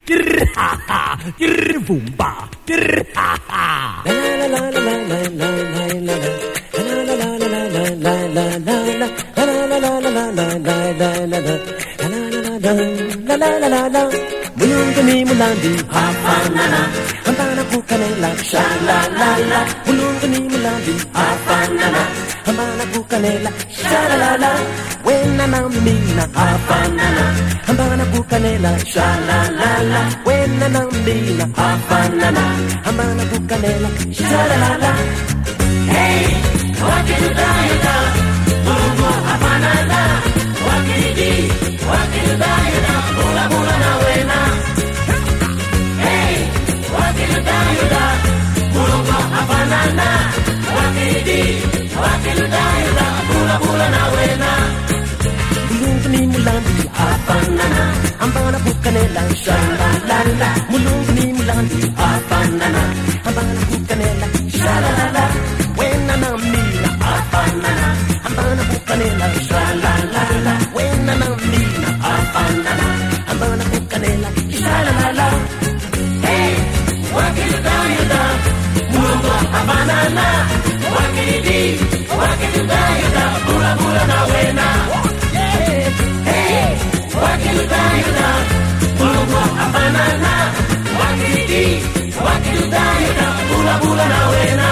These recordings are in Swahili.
Boomba. Mulungani mulandi hafanana Hambana kukanela shalalala Mulungani mulandi hafanana Hambana kukanela shalalala Wena na mina hafanana Hambana kukanela shalalala Wena na mina hafanana Hambana kukanela shalalala Hey, wakiludayada Mulungu hafanana Wakilidi, wakiludayada Mula mula na wena Hey, wakiludayada Mulungu hafanana Wakilidi, wakiludayada Mula mula na wena Mulungu ni mulandi hafanana Hambana kukanela shalalala Mulungu ni mulandi hafanana Hambana kukanela shalalala Wena na mina hafanana Hambana kukanela shalalala Wena na mina hafanana Hambana kukanela shalalala Hey, wakiludayada Mulungu hafanana Wakilidi, wakiludayada Mula mula na wena Hey, wakiludayada Mulungu hafanana Wakilidi, wakiludayada Mula mula na wena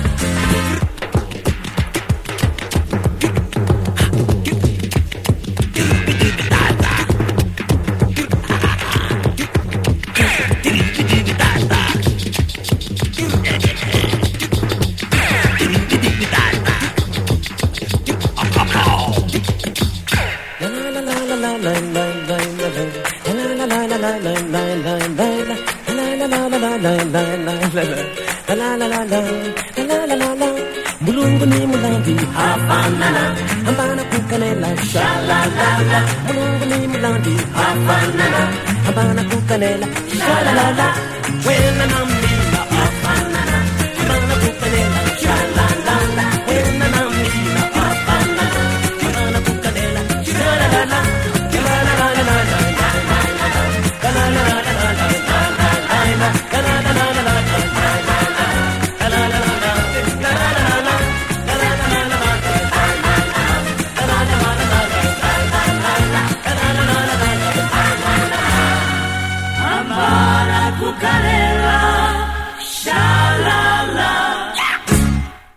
Mulungu ni mulandi hafanana Hambana kukanela shalalala Mulungu ni mulandi hafanana Hambana kukanela shalalala Wena na mina